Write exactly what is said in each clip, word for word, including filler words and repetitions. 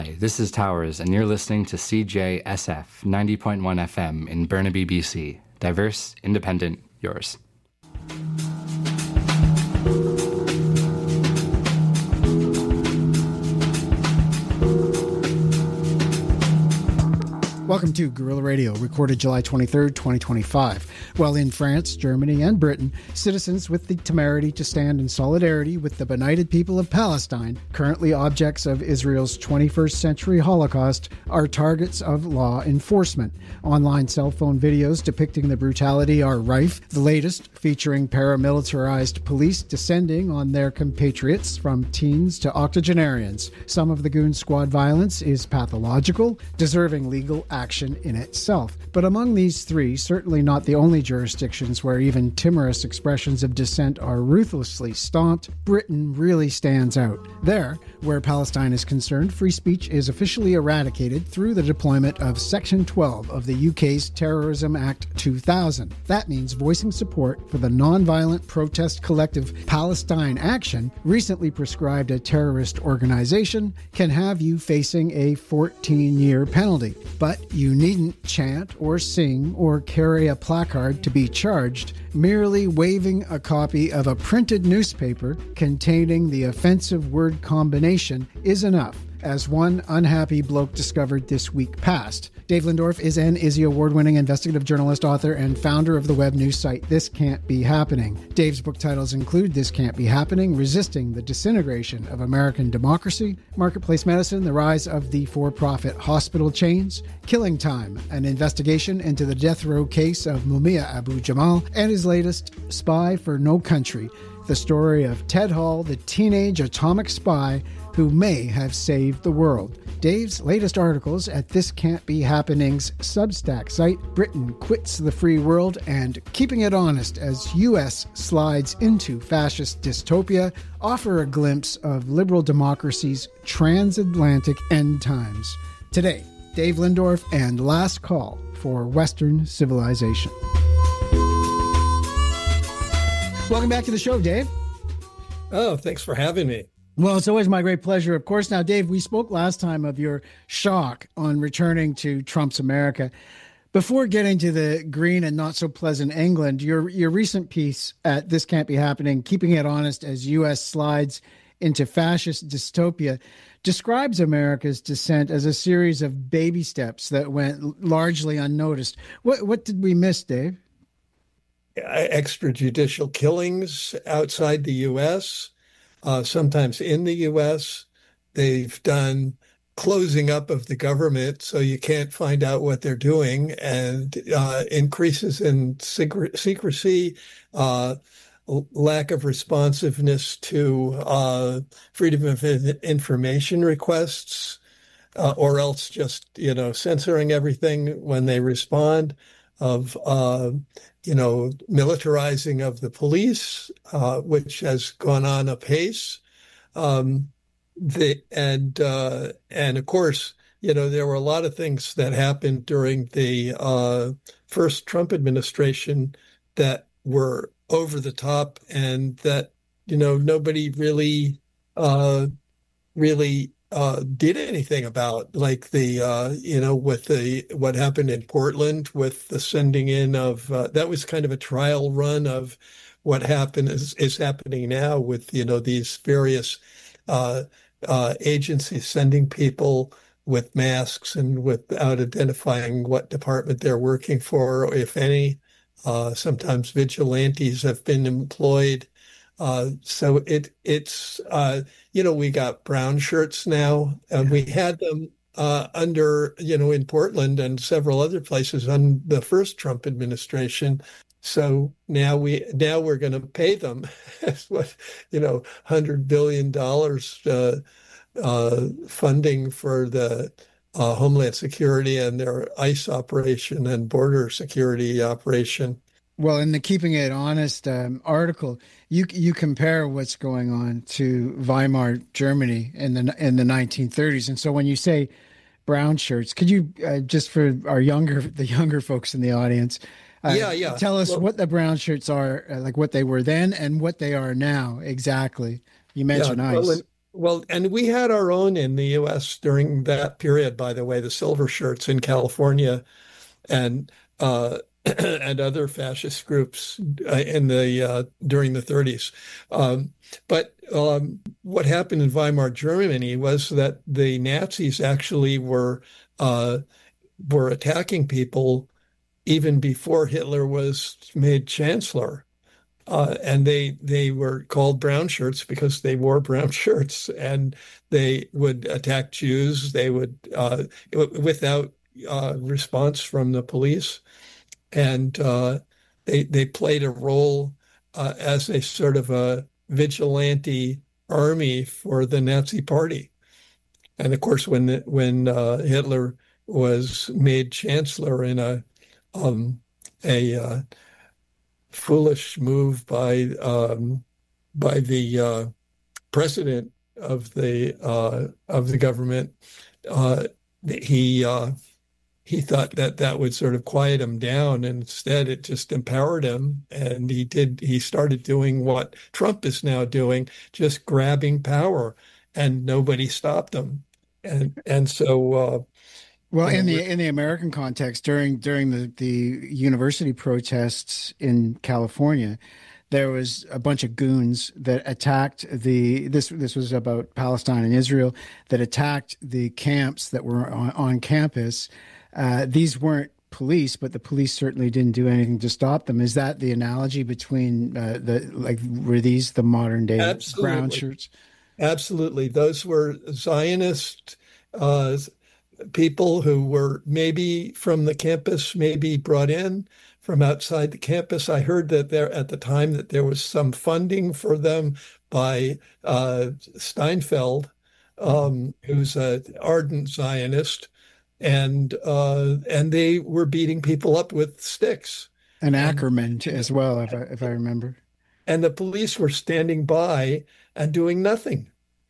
Hi, this is Towers, and you're listening to C J S F ninety point one F M in Burnaby, B C. Diverse, independent, yours. Welcome to Guerrilla Radio, recorded July twenty-third, twenty twenty-five. While in France, Germany, and Britain, citizens with the temerity to stand in solidarity with the benighted people of Palestine, currently objects of Israel's twenty-first century Holocaust, are targets of law enforcement. Online cell phone videos depicting the brutality are rife, the latest featuring paramilitarized police descending on their compatriots from teens to octogenarians. Some of the goon squad violence is pathological, deserving legal action. action in itself. But among these three, certainly not the only jurisdictions where even timorous expressions of dissent are ruthlessly stomped, Britain really stands out. There, where Palestine is concerned, free speech is officially eradicated through the deployment of Section twelve of the U K's Terrorism Act two thousand. That means voicing support for the non-violent protest collective Palestine Action, recently prescribed a terrorist organization, can have you facing a fourteen-year penalty. But you needn't chant or sing or carry a placard to be charged. Merely waving a copy of a printed newspaper containing the offensive word combination is enough, as one unhappy bloke discovered this week past. Dave Lindorf is an Izzy Award-winning investigative journalist, author, and founder of the web news site This Can't Be Happening. Dave's book titles include This Can't Be Happening, Resisting the Disintegration of American Democracy, Marketplace Medicine, The Rise of the For-Profit Hospital Chains, Killing Time, an investigation into the death row case of Mumia Abu-Jamal, and his latest, Spy for No Country, the story of Ted Hall, the teenage atomic spy who may have saved the world. Dave's latest articles at This Can't Be Happening's Substack site, Britain Quits the Free World, and Keeping It Honest as U S Slides into Fascist Dystopia, offer a glimpse of liberal democracy's transatlantic end times. Today, Dave Lindorf and Last Call for Western Civilization. Welcome back to the show, Dave. Oh, thanks for having me. Well, it's always my great pleasure, of course. Now, Dave, we spoke last time of your shock on returning to Trump's America. Before getting to the green and not so pleasant England, your your recent piece at This Can't Be Happening, Keeping It Honest as U S Slides into Fascist Dystopia, describes America's descent as a series of baby steps that went largely unnoticed. What what did we miss, Dave? Extrajudicial killings outside the U S, uh, sometimes in the U S. They've done closing up of the government so you can't find out what they're doing, and uh, increases in secre- secrecy, uh, lack of responsiveness to uh, freedom of information requests, uh, or else just, you know, censoring everything when they respond, of, uh, you know, militarizing of the police, uh, which has gone on apace. Um, the, and, uh, and of course, you know, there were a lot of things that happened during the uh, first Trump administration that were over the top and that, you know, nobody really, uh, really uh, did anything about, like the, uh, you know, with the, what happened in Portland with the sending in of, uh, that was kind of a trial run of what happened is, is happening now with, you know, these various uh, uh, agencies sending people with masks and without identifying what department they're working for, or if any. Uh, sometimes vigilantes have been employed. Uh, so it it's, uh, you know, we got brown shirts now, and we had them uh, under, you know, in Portland and several other places on the first Trump administration. So now we now we're going to pay them what, you know, one hundred billion dollars uh, uh, funding for the uh, Homeland Security and their ICE operation and border security operation. Well, in the Keeping It Honest um, article, you you compare what's going on to Weimar Germany in the in the nineteen thirties, and so when you say brown shirts, could you uh, just for our younger the younger folks in the audience, uh, yeah, yeah, tell us well, what the brown shirts are, uh, like what they were then and what they are now exactly? You mentioned yeah, ICE. well, in, Well, and we had our own in the U S during that period, by the way, the silver shirts in California and uh, and other fascist groups uh, in the uh, during the thirties. Um, but um, what happened in Weimar Germany was that the Nazis actually were uh, were attacking people even before Hitler was made chancellor. Uh, and they they were called brown shirts because they wore brown shirts, and they would attack Jews. They would uh, without uh, response from the police, and uh, they they played a role uh, as a sort of a vigilante army for the Nazi Party. And of course, when when uh, Hitler was made chancellor in a um, a uh, foolish move by um, by the uh, president of the uh, of the government. Uh, he uh, he thought that that would sort of quiet him down, and instead it just empowered him. And he did. He started doing what Trump is now doing, just grabbing power, and nobody stopped him. And and so. Uh, Well, you in know, the in the American context, during during the, the university protests in California, there was a bunch of goons that attacked the this this was about Palestine and Israel that attacked the camps that were on, on campus. Uh, these weren't police, but the police certainly didn't do anything to stop them. Is that the analogy between uh, the like were these the modern day absolutely, brown shirts? absolutely, those were Zionist. Uh, people who were maybe from the campus, maybe brought in from outside the campus. I heard that there at the time that there was some funding for them by uh, Steinfeld, um, who's an ardent Zionist, and uh, and they were beating people up with sticks. And And Ackerman as well, if I if I remember. and the police were standing by and doing nothing.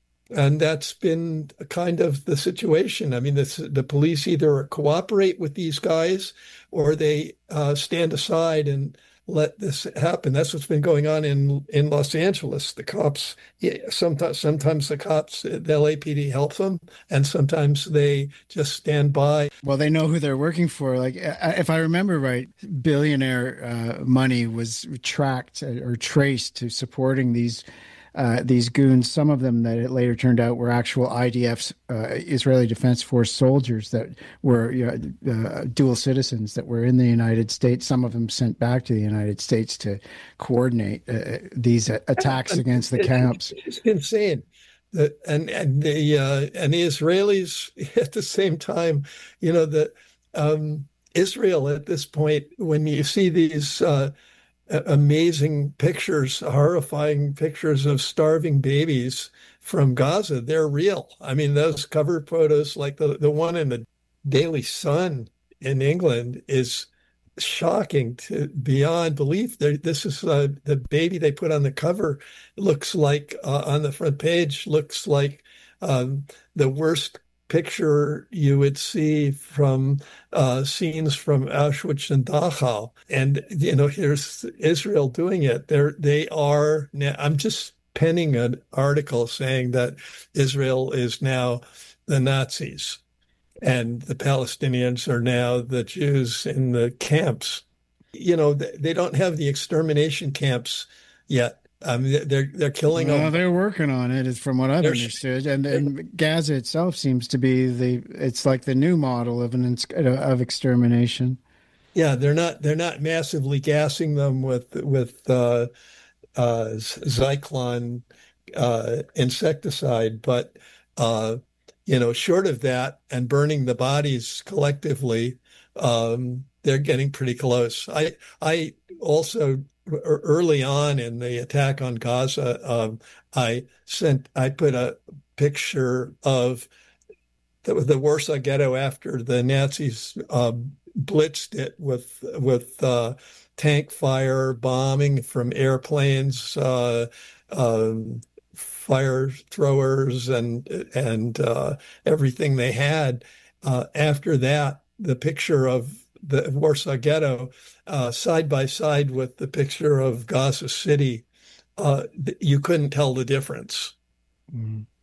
And that's been kind of the situation. I mean, this, the police either cooperate with these guys or they uh, stand aside and let this happen. That's what's been going on in in Los Angeles. The cops, yeah, sometimes sometimes the cops, the L A P D helps them, and sometimes they just stand by. Well, they know who they're working for. Like, uh, if I remember right, billionaire uh, money was tracked or traced to supporting these uh, these goons. Some of them that it later turned out were actual I D F's, uh, Israeli Defense Force soldiers that were you know, uh, dual citizens that were in the United States. Some of them sent back to the United States to coordinate uh, these attacks against the camps. It's insane. The, and and the uh, and the Israelis at the same time, you know, the um, Israel at this point, when you see these uh, amazing pictures, horrifying pictures of starving babies from Gaza, they're real. I mean, those cover photos, like the, the one in the Daily Sun in England, is shocking to beyond belief. There, this is uh, the baby they put on the cover. Looks like uh, on the front page, looks like um, the worst picture you would see from uh, scenes from Auschwitz and Dachau. And, you know, here's Israel doing it. They're, they are now, I'm just penning an article saying that Israel is now the Nazis and the Palestinians are now the Jews in the camps. You know, they don't have the extermination camps yet. I mean, they're they're killing well, them. They're working on it, is from what I've They're, understood, and and Gaza itself seems to be the it's like the new model of an of extermination. Yeah, they're not they're not massively gassing them with with uh, uh, Zyklon uh, insecticide, but uh, you know, short of that and burning the bodies collectively, um, they're getting pretty close. I I also. Early on in the attack on Gaza, um, I sent, I put a picture of the, the Warsaw Ghetto after the Nazis uh, blitzed it with with uh, tank fire, bombing from airplanes, uh, um, fire throwers, and and uh, everything they had. Uh, after that, the picture of the Warsaw Ghetto uh, side by side with the picture of Gaza City, uh, you couldn't tell the difference. Mm-hmm.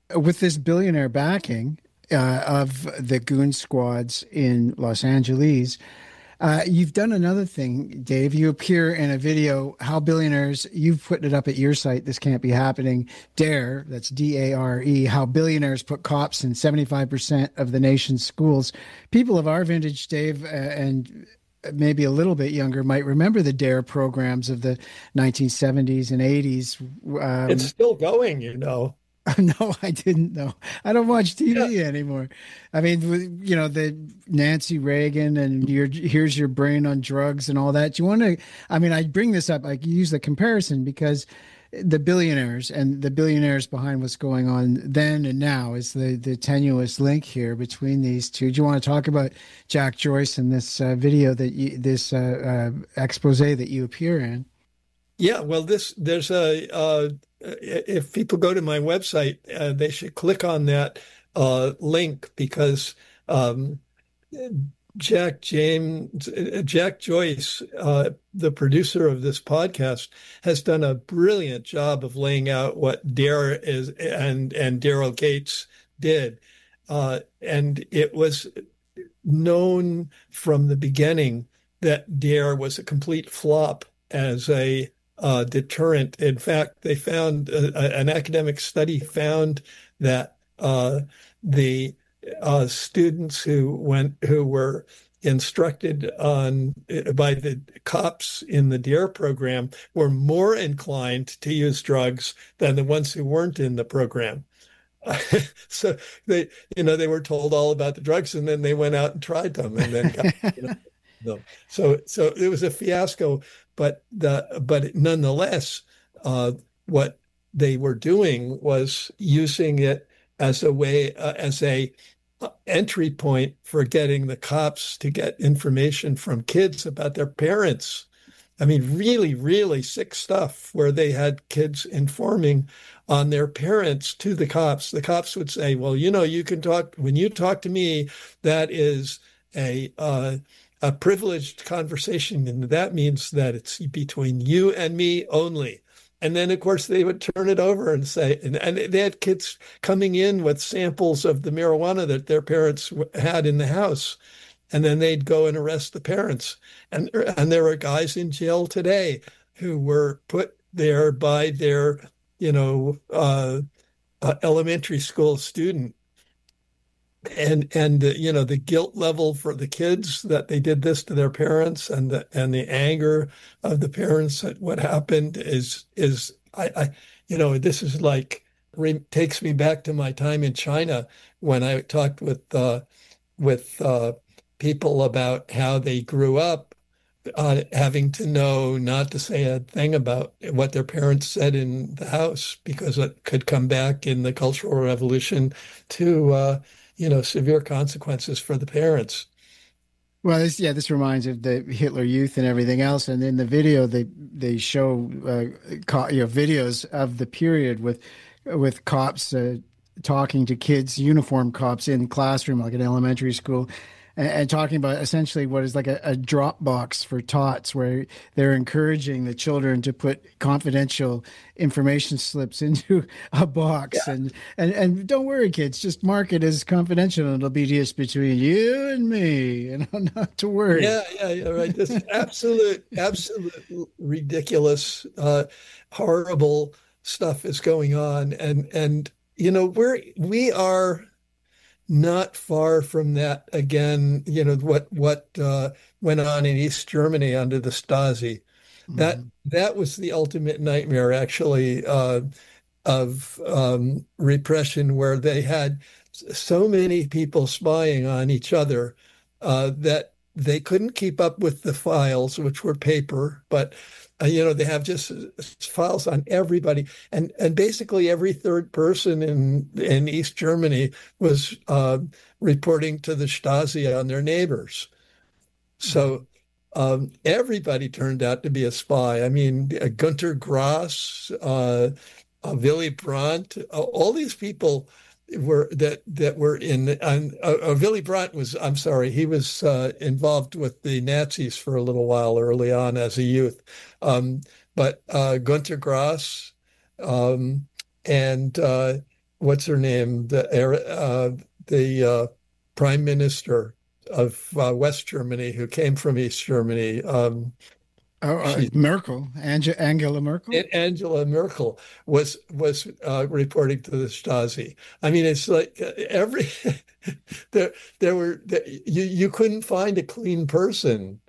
with this billionaire backing uh, of the goon squads in Los Angeles, uh, you've done another thing, Dave. You appear in a video, How Billionaires, you've put it up at your site, This Can't Be Happening, DARE, that's D A R E, How Billionaires Put Cops in seventy-five percent of the Nation's Schools. People of our vintage, Dave, uh, and maybe a little bit younger might remember the DARE programs of the nineteen seventies and eighties. Um, It's still going, you know. No, I didn't know. I don't watch T V Yeah. anymore. I mean, you know, the Nancy Reagan and your here's your brain on drugs and all that. Do you want to? I mean, I bring this up. I use the comparison because the billionaires and the billionaires behind what's going on then and now is the the tenuous link here between these two. Do you want to talk about Jack Joyce and this uh, video that you, this uh, uh, expose that you appear in? Yeah, well, this there's a uh, if people go to my website, uh, they should click on that uh, link because um, Jack James, Jack Joyce, uh, the producer of this podcast, has done a brilliant job of laying out what DARE is and and Daryl Gates did, uh, and it was known from the beginning that DARE was a complete flop as a uh, deterrent. In fact, they found uh, an academic study found that uh, the uh, students who went who were instructed on by the cops in the DARE program were more inclined to use drugs than the ones who weren't in the program. So they, you know, they were told all about the drugs, and then they went out and tried them, and then got, you know, them. So, so it was a fiasco. But the, but nonetheless, uh, what they were doing was using it as a way, uh, as a entry point for getting the cops to get information from kids about their parents. I mean, really, really sick stuff where they had kids informing on their parents to the cops. The cops would say, well, you know, you can talk, when you talk to me, that is a, uh, a privileged conversation. And that means that it's between you and me only. And then, of course, they would turn it over and say, and, and they had kids coming in with samples of the marijuana that their parents had in the house. And then they'd go and arrest the parents. And, and there are guys in jail today who were put there by their, you know, uh, uh, elementary school student. And, and uh, you know, the guilt level for the kids that they did this to their parents, and the, and the anger of the parents at what happened is, is I, I you know, this is like, re- takes me back to my time in China when I talked with, uh, with, uh, people about how they grew up uh, having to know not to say a thing about what their parents said in the house because it could come back in the Cultural Revolution to, uh, you know, severe consequences for the parents. Well, this, yeah, this reminds of the Hitler Youth and everything else. And in the video, they they show uh, co- you know videos of the period with with cops uh, talking to kids, uniformed cops in the classroom, like an elementary school, and, and talking about essentially what is like a, a drop box for tots, where they're encouraging the children to put confidential information slips into a box. Yeah. And, and, and don't worry, kids, just mark it as confidential, and it'll be just between you and me, and not to worry. Yeah, yeah, yeah, right. This absolute, absolute ridiculous, uh, horrible stuff is going on. And, and, you know, we're, we are not far from that again, you know, what, what, uh, went on in East Germany under the Stasi. That, mm-hmm. that was the ultimate nightmare, actually, uh, of, um, repression, where they had so many people spying on each other, uh, that they couldn't keep up with the files, which were paper, but Uh, you know, they have just files on everybody, and and basically every third person in in East Germany was uh, reporting to the Stasi on their neighbors. So um, everybody turned out to be a spy. I mean, uh, Gunter Grass, uh, uh, Willy Brandt, uh, all these people were that that were in. And uh, uh, Willy Brandt was, I'm sorry, he was uh, involved with the Nazis for a little while early on as a youth. Um, but uh, Gunter Grass um, and uh, what's her name? The uh, the uh, prime minister of uh, West Germany who came from East Germany. Um, Oh, uh, she, Merkel, Ange Angela Merkel. Angela Merkel was was uh, reporting to the Stasi. I mean, it's like uh, every there there were there, you you couldn't find a clean person.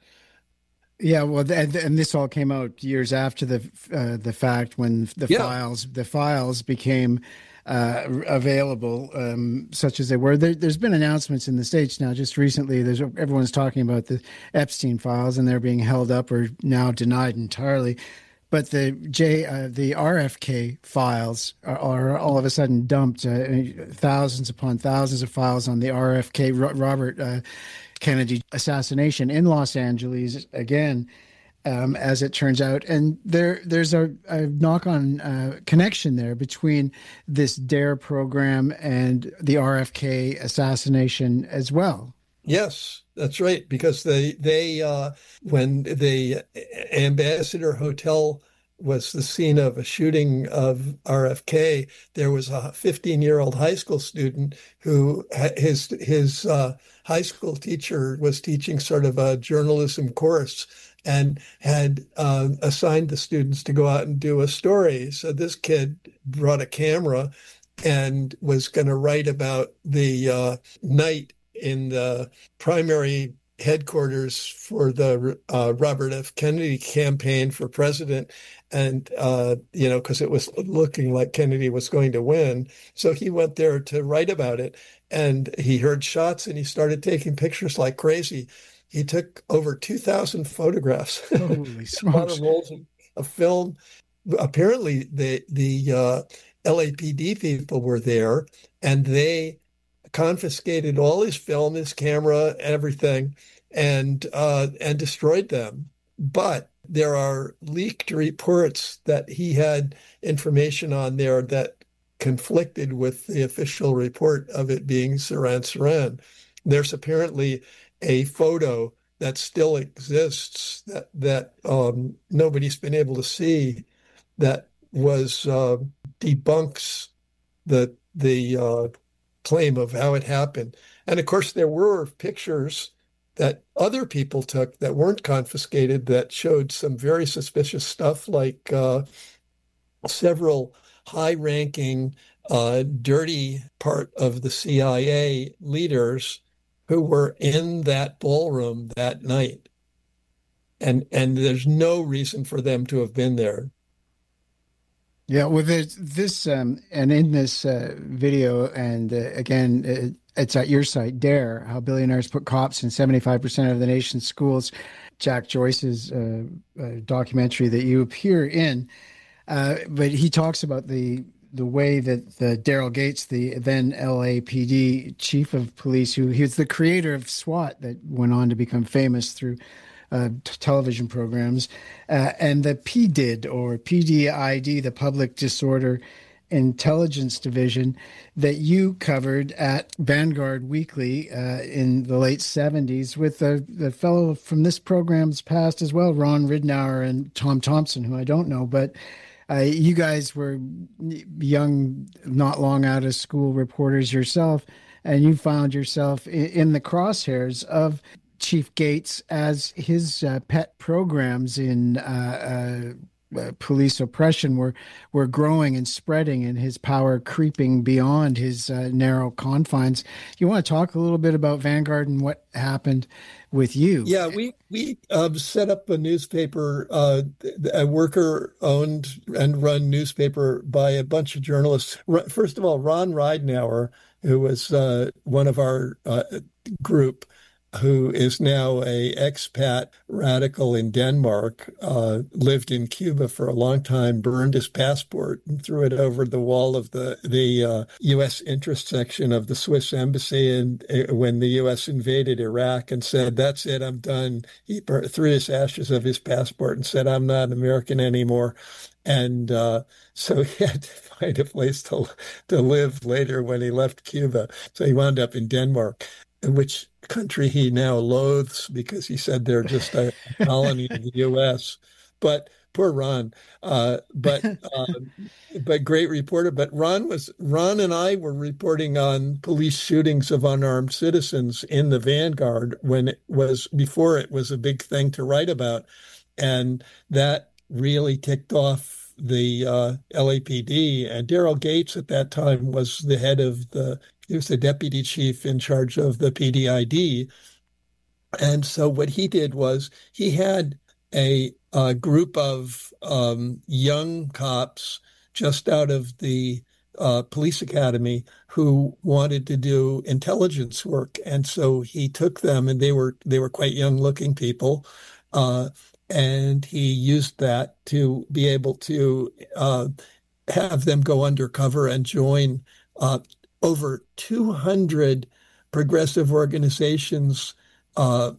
Yeah, well, and, and this all came out years after the uh, the fact when the Yeah. files the files became uh, available, um, such as they were. There, there's been announcements in the States now. Just recently, there's everyone's talking about the Epstein files, and they're being held up or now denied entirely. But the J uh, the R F K files are, are all of a sudden dumped. Uh, thousands upon thousands of files on the R F K Robert uh, Kennedy assassination in Los Angeles again, um, as it turns out. And there, there's a, a knock-on uh, connection there between this DARE program and the R F K assassination as well. Yes, that's right. Because they they uh, when the Ambassador Hotel was the scene of a shooting of R F K, there was a fifteen-year-old high school student who his his uh, high school teacher was teaching sort of a journalism course and had uh, assigned the students to go out and do a story. So this kid brought a camera and was going to write about the uh, night in the primary headquarters for the uh, Robert F. Kennedy campaign for president. And, uh, you know, because it was looking like Kennedy was going to win. So he went there to write about it. And he heard shots and he started taking pictures like crazy. He took over two thousand photographs. Holy smokes. A lot of rolls of, of film. Apparently, the, the uh, L A P D people were there and they confiscated all his film, his camera, everything, and uh, and destroyed them. But there are leaked reports that he had information on there that conflicted with the official report of it being Sirhan Sirhan. There's apparently a photo that still exists that that um, nobody's been able to see that was uh, debunks the the uh, claim of how it happened. And of course, there were pictures that other people took that weren't confiscated that showed some very suspicious stuff, like uh, several high-ranking, uh, dirty part of the C I A leaders who were in that ballroom that night. And and there's no reason for them to have been there. Yeah, well, there's this, um, and in this uh, video, and uh, again, it, it's at your site, DARE, How Billionaires Put Cops in seventy-five percent of the nation's schools, Jack Joyce's uh, uh, documentary that you appear in. Uh, but he talks about the the way that the Daryl Gates, the then L A P D chief of police, who he was the creator of SWAT that went on to become famous through Uh, t- television programs, uh, and the P D I D or P D I D, the Public Disorder Intelligence Division, that you covered at Vanguard Weekly uh, in the late seventies with the, the fellow from this program's past as well, Ron Ridnour and Tom Thompson, who I don't know, but uh, you guys were young, not long out of school reporters yourself, and you found yourself in, in the crosshairs of Chief Gates as his uh, pet programs in uh, uh, police oppression were were growing and spreading, and his power creeping beyond his uh, narrow confines. You want to talk a little bit about Vanguard and what happened with you? Yeah, we we um, set up a newspaper, uh, a worker-owned and run newspaper by a bunch of journalists. First of all, Ron Ridnour, who was uh, one of our uh, group, who is now a expat radical in Denmark, uh, lived in Cuba for a long time, burned his passport and threw it over the wall of the the uh, U S interest section of the Swiss embassy. And uh, when the U S invaded Iraq, and said, "That's it, I'm done," he burned, threw his ashes of his passport and said, "I'm not American anymore." And uh, so he had to find a place to to live later when he left Cuba. So he wound up in Denmark, which country he now loathes because he said they're just a colony of the U S. But poor Ron. Uh, but uh, but great reporter. But Ron was Ron and I were reporting on police shootings of unarmed citizens in the Vanguard when it was before it was a big thing to write about, and that really ticked off the uh, L A P D. And Daryl Gates at that time was the head of the he was the deputy chief in charge of the P D I D. And so what he did was he had a, a group of um, young cops just out of the uh, police academy who wanted to do intelligence work. And so he took them, and they were they were quite young looking people. Uh, and he used that to be able to uh, have them go undercover and join uh, over two hundred progressive organizations uh,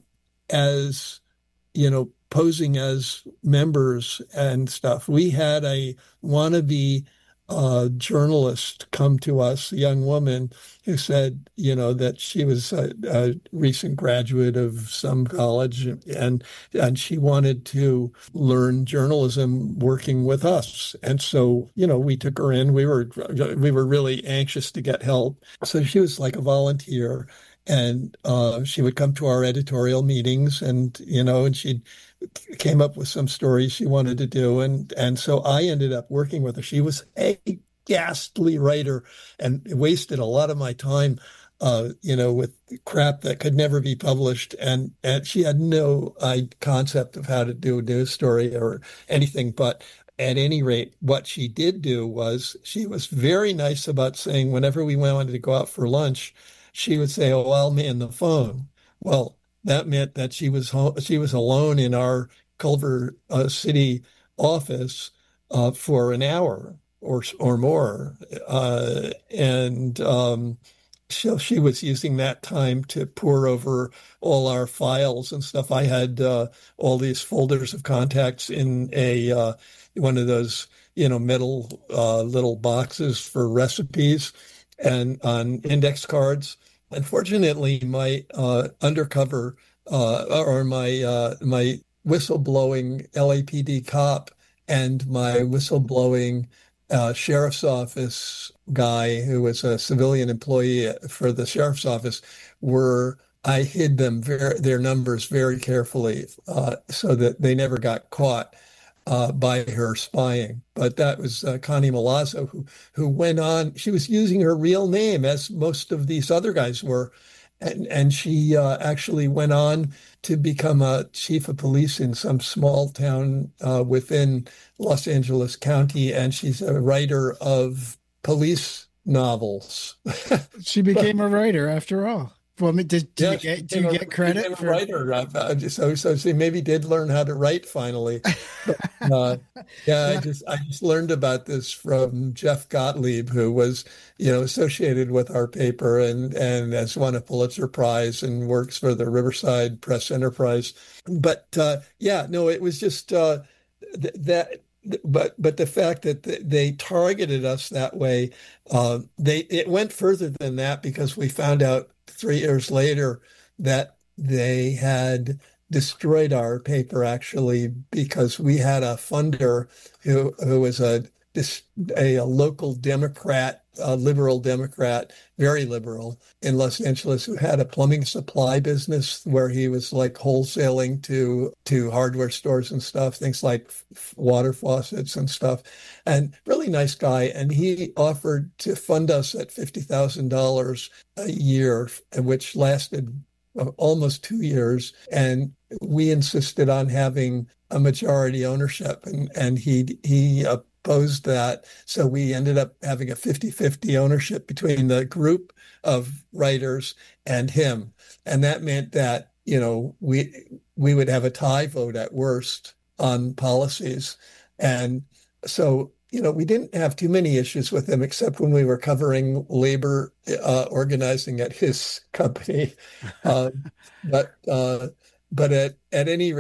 as, you know, posing as members and stuff. We had a wannabe uh, journalist come to us, a young woman who said, you know, that she was a, a recent graduate of some college, and and she wanted to learn journalism working with us. And so, you know, we took her in. We were we were really anxious to get help. So she was like a volunteer. And uh, she would come to our editorial meetings, and, you know, and she came up with some stories she wanted to do. And, and so I ended up working with her. She was a ghastly writer and wasted a lot of my time, uh, you know, with crap that could never be published. And, and she had no uh, concept of how to do a news story or anything. But at any rate, what she did do was she was very nice about saying whenever we wanted to go out for lunch, she would say, "Oh, I'll man the phone." Well, that meant that she was home, she was alone in our Culver uh, City office uh, for an hour or or more, uh, and um, so she was using that time to pour over all our files and stuff. I had uh, all these folders of contacts in a uh, one of those, you know, metal uh, little boxes for recipes and on index cards. Unfortunately, my uh, undercover uh, or my uh, my whistleblowing L A P D cop and my whistleblowing uh, sheriff's office guy, who was a civilian employee for the sheriff's office, were I hid them very, their numbers very carefully uh, so that they never got caught Uh, by her spying. But that was uh, Connie Milazzo, who who went on. She was using her real name, as most of these other guys were, and and she uh, actually went on to become a chief of police in some small town uh, within Los Angeles County, and she's a writer of police novels. She became a writer after all. Well, I mean, did, did Yeah, you she get, do you became a- get credit became a for writer? Uh, uh, So, so she maybe did learn how to write finally. But, uh, yeah, I Yeah. just I just learned about this from Jeff Gottlieb, who was, you know, associated with our paper and and has won a Pulitzer Prize and works for the Riverside Press Enterprise. But uh, yeah, no, it was just uh, th that. But but the fact that th they targeted us that way, uh, they it went further than that, because we found out three years later that they had destroyed our paper, actually, because we had a funder who who was a this a, a local Democrat, a liberal Democrat, very liberal in Los Angeles, who had a plumbing supply business where he was like wholesaling to to hardware stores and stuff, things like f- water faucets and stuff, and really nice guy. And he offered to fund us at fifty thousand dollars a year, which lasted uh, almost two years. And we insisted on having a majority ownership, and and he he opposed that. So we ended up having a fifty fifty ownership between the group of writers and him. And that meant that, you know, we we would have a tie vote at worst on policies. And so, you know, we didn't have too many issues with him, except when we were covering labor uh, organizing at his company. Uh, but uh, but at, at any rate,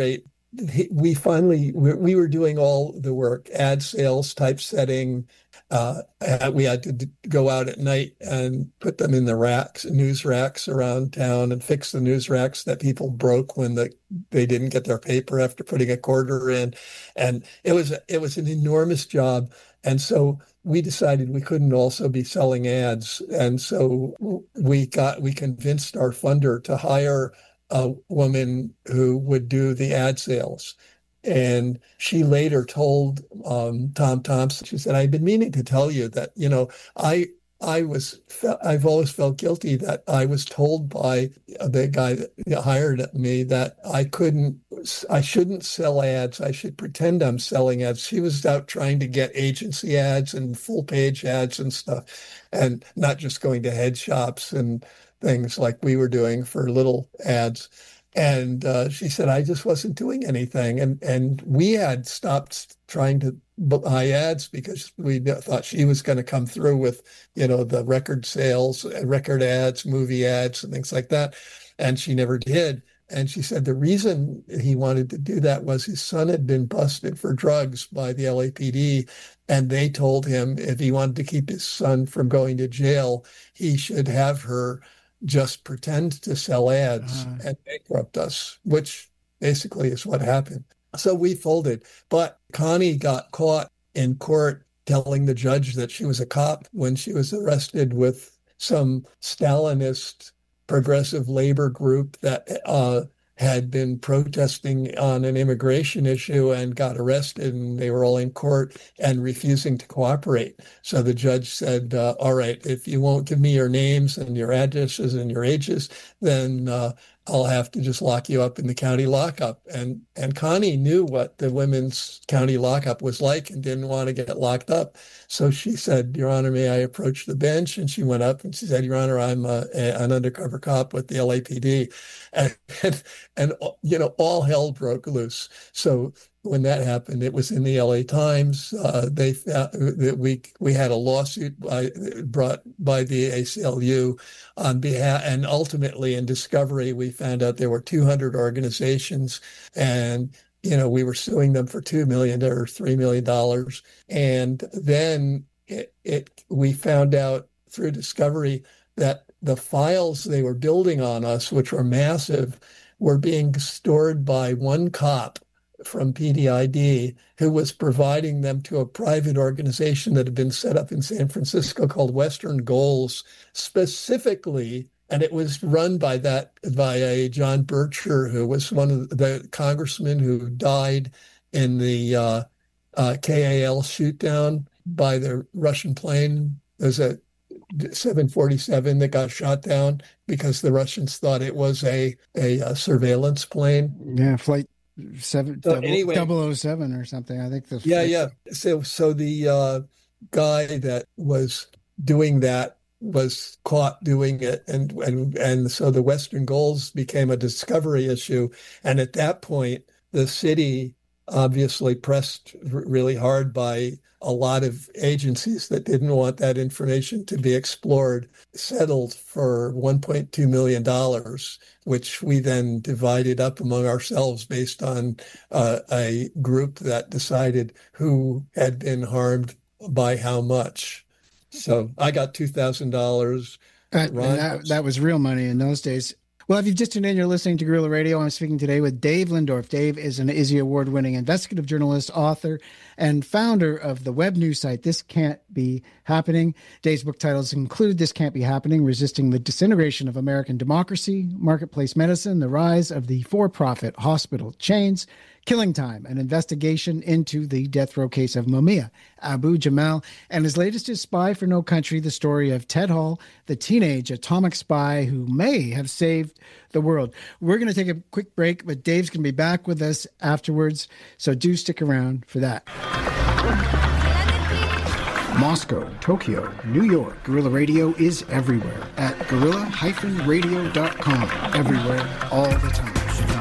we finally, we were doing all the work, ad sales, typesetting. Uh, we had to go out at night and put them in the racks, news racks around town, and fix the news racks that people broke when the, they didn't get their paper after putting a quarter in. And it was, it was an enormous job. And so we decided we couldn't also be selling ads. And so we got, we convinced our funder to hire a woman who would do the ad sales. And she later told um, Tom Thompson, she said, I've been meaning to tell you that, you know, I I was, I've always felt guilty that I was told by the guy that hired me that I couldn't, I shouldn't sell ads. I should pretend I'm selling ads. She was out trying to get agency ads and full page ads and stuff, and not just going to head shops and things like we were doing for little ads. And uh, she said, I just wasn't doing anything. And and we had stopped trying to buy ads because we thought she was going to come through with, you know, the record sales, record ads, movie ads, and things like that. And she never did. And she said the reason he wanted to do that was his son had been busted for drugs by the L A P D. And they told him if he wanted to keep his son from going to jail, he should have her just pretend to sell ads uh-huh. and bankrupt us, which basically is what happened. So we folded. But Connie got caught in court telling the judge that she was a cop when she was arrested with some Stalinist progressive labor group that uh, had been protesting on an immigration issue and got arrested, and they were all in court and refusing to cooperate. So the judge said, uh, all right, if you won't give me your names and your addresses and your ages, then uh, I'll have to just lock you up in the county lockup. And and Connie knew what the women's county lockup was like and didn't want to get locked up. So she said, Your Honor, may I approach the bench? And she went up and she said, Your Honor, I'm a, a, an undercover cop with the L A P D. And, and, and, you know, all hell broke loose. So when that happened, it was in the L A Times. Uh, they found that we we had a lawsuit by, brought by the A C L U on behalf, and ultimately in discovery, we found out there were two hundred organizations, and you know we were suing them for two million dollars or three million dollars. And then it, it we found out through discovery that the files they were building on us, which were massive, were being stored by one cop from P D I D, who was providing them to a private organization that had been set up in San Francisco called Western Goals, specifically, and it was run by that by a John Bircher, who was one of the congressmen who died in the uh, uh, K A L shootdown by the Russian plane. There's a seven forty-seven that got shot down because the Russians thought it was a a, a surveillance plane. Yeah, flight Seven so double, anyway, double oh seven or something. I think the yeah yeah. So so the uh, guy that was doing that was caught doing it, and and and so the Western Goals became a discovery issue. And at that point, the city obviously pressed r- really hard by a lot of agencies that didn't want that information to be explored, settled for one point two million dollars, which we then divided up among ourselves based on uh, a group that decided who had been harmed by how much. So I got two thousand dollars. Uh, that, that was real money in those days. Well, if you've just tuned in, you're listening to Guerrilla Radio. I'm speaking today with Dave Lindorf. Dave is an Izzy Award-winning investigative journalist, author, and founder of the web news site This Can't Be Happening. Dave's book titles include This Can't Be Happening, Resisting the Disintegration of American Democracy, Marketplace Medicine, The Rise of the For-Profit Hospital Chains, Killing Time, an investigation into the death row case of Mumia Abu-Jamal, and his latest is Spy for No Country, the story of Ted Hall, the teenage atomic spy who may have saved the world. We're going to take a quick break, but Dave's going to be back with us afterwards, so do stick around for that. Moscow, Tokyo, New York. Guerrilla Radio is everywhere at guerrilla dash radio dot com. Everywhere, all the time.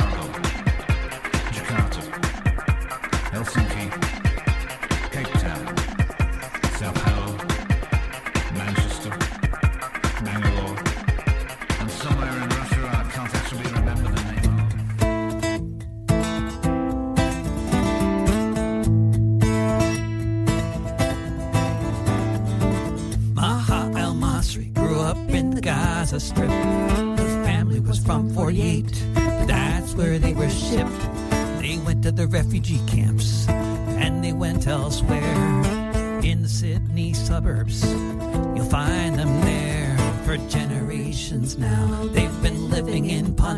Helsinki, Cape Town, Sao Paulo, Manchester, Bangalore, and somewhere in Russia I can't actually remember the name of. Gaza Strip. The family was from forty-eight, that's where they were shipped. They went to the refugee camps, and they went elsewhere. In the Sydney suburbs, you'll find them there. For generations now, they've been living in Punjab.